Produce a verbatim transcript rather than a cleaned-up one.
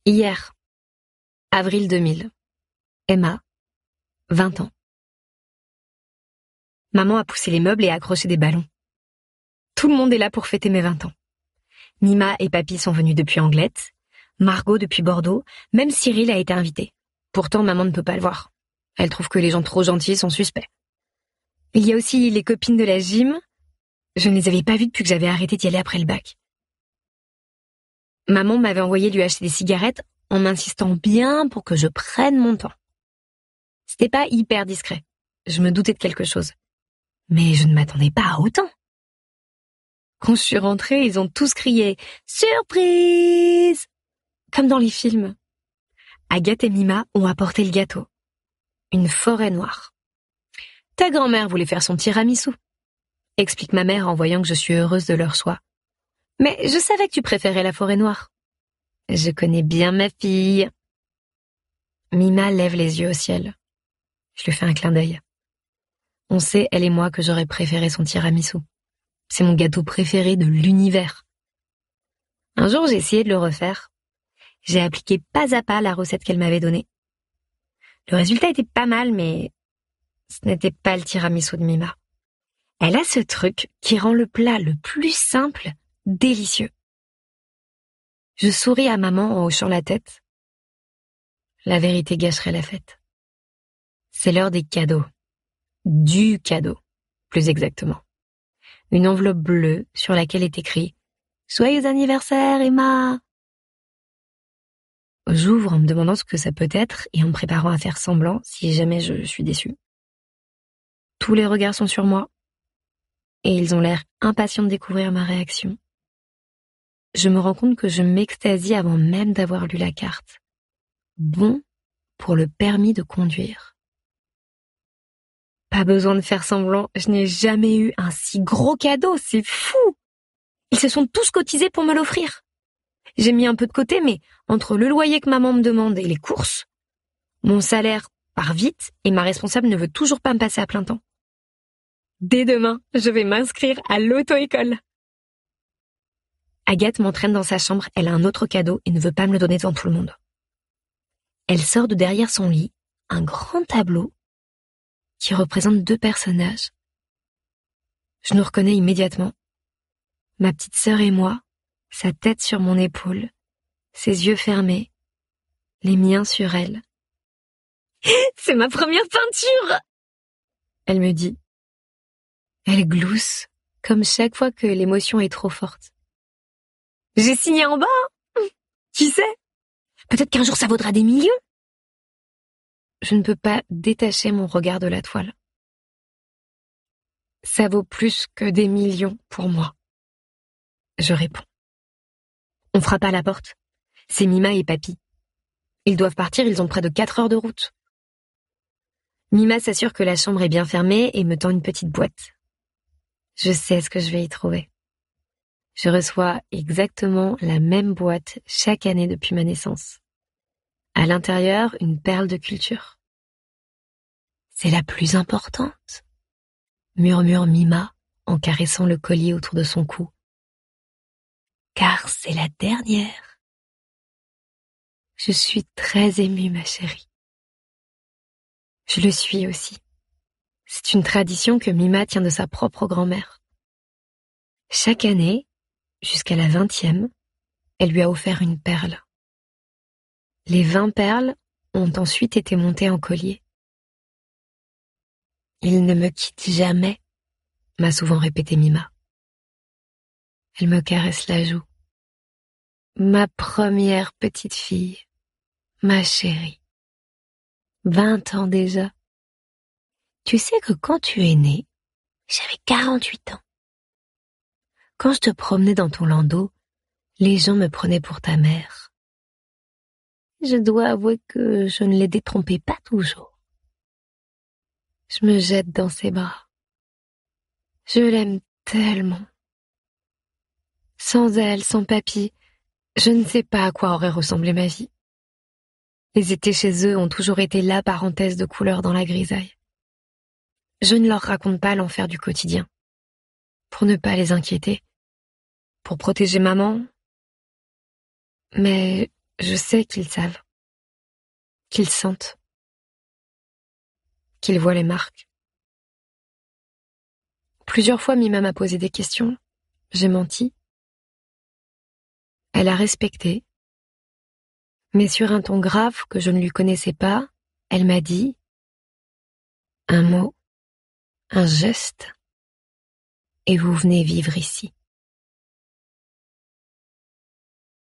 Hier, avril deux mille. Emma, vingt ans. Maman a poussé les meubles et accroché des ballons. Tout le monde est là pour fêter mes vingt ans. Mima et Papy sont venus depuis Anglette, Margot depuis Bordeaux, même Cyril a été invité. Pourtant, maman ne peut pas le voir. Elle trouve que les gens trop gentils sont suspects. Il y a aussi les copines de la gym. Je ne les avais pas vues depuis que j'avais arrêté d'y aller après le bac. Maman m'avait envoyé lui acheter des cigarettes en m'insistant bien pour que je prenne mon temps. C'était pas hyper discret. Je me doutais de quelque chose. Mais je ne m'attendais pas à autant. Quand je suis rentrée, ils ont tous crié « Surprise !» comme dans les films. Agathe et Mima ont apporté le gâteau. Une forêt noire. « Ta grand-mère voulait faire son tiramisu », explique ma mère en voyant que je suis heureuse de leur choix. « Mais je savais que tu préférais la forêt noire. » Je connais bien ma fille. Mima lève les yeux au ciel. Je lui fais un clin d'œil. On sait, elle et moi, que j'aurais préféré son tiramisu. C'est mon gâteau préféré de l'univers. Un jour, j'ai essayé de le refaire. J'ai appliqué pas à pas la recette qu'elle m'avait donnée. Le résultat était pas mal, mais ce n'était pas le tiramisu de Mima. Elle a ce truc qui rend le plat le plus simple délicieux. Je souris à maman en hochant la tête. La vérité gâcherait la fête. C'est l'heure des cadeaux. Du cadeau, plus exactement. Une enveloppe bleue sur laquelle est écrit « Joyeux anniversaire, Emma !» J'ouvre en me demandant ce que ça peut être et en me préparant à faire semblant si jamais je suis déçue. Tous les regards sont sur moi et ils ont l'air impatients de découvrir ma réaction. Je me rends compte que je m'extasie avant même d'avoir lu la carte. Bon pour le permis de conduire. Pas besoin de faire semblant, je n'ai jamais eu un si gros cadeau, c'est fou! Ils se sont tous cotisés pour me l'offrir. J'ai mis un peu de côté, mais entre le loyer que maman me demande et les courses, mon salaire part vite et ma responsable ne veut toujours pas me passer à plein temps. Dès demain, je vais m'inscrire à l'auto-école. Agathe m'entraîne dans sa chambre, elle a un autre cadeau et ne veut pas me le donner devant tout le monde. Elle sort de derrière son lit un grand tableau qui représente deux personnages. Je nous reconnais immédiatement. Ma petite sœur et moi, sa tête sur mon épaule, ses yeux fermés, les miens sur elle. « C'est ma première peinture !» Elle me dit. Elle glousse, comme chaque fois que l'émotion est trop forte. « J'ai signé en bas, hein. Qui sait? Peut-être qu'un jour ça vaudra des millions. » Je ne peux pas détacher mon regard de la toile. Ça vaut plus que des millions pour moi. Je réponds. On frappe à la porte. C'est Mima et Papy. Ils doivent partir, ils ont près de quatre heures de route. Mima s'assure que la chambre est bien fermée et me tend une petite boîte. Je sais ce que je vais y trouver. Je reçois exactement la même boîte chaque année depuis ma naissance. À l'intérieur, une perle de culture. C'est la plus importante, murmure Mima en caressant le collier autour de son cou. Car c'est la dernière. Je suis très émue, ma chérie. Je le suis aussi. C'est une tradition que Mima tient de sa propre grand-mère. Chaque année, jusqu'à la vingtième, elle lui a offert une perle. Les vingt perles ont ensuite été montées en collier. « Il ne me quitte jamais », m'a souvent répété Mima. Elle me caresse la joue. Ma première petite fille, ma chérie. Vingt ans déjà. Tu sais que quand tu es née, j'avais quarante-huit ans. Quand je te promenais dans ton landau, les gens me prenaient pour ta mère. Je dois avouer que je ne les détrompais pas toujours. Je me jette dans ses bras. Je l'aime tellement. Sans elle, sans Papy, je ne sais pas à quoi aurait ressemblé ma vie. Les étés chez eux ont toujours été la parenthèse de couleur dans la grisaille. Je ne leur raconte pas l'enfer du quotidien. Pour ne pas les inquiéter. Pour protéger maman. Mais Je sais qu'ils savent, qu'ils sentent, qu'ils voient les marques. Plusieurs fois, Mima m'a posé des questions. J'ai menti. Elle a respecté. Mais sur un ton grave que je ne lui connaissais pas, elle m'a dit un mot, un geste, et vous venez vivre ici.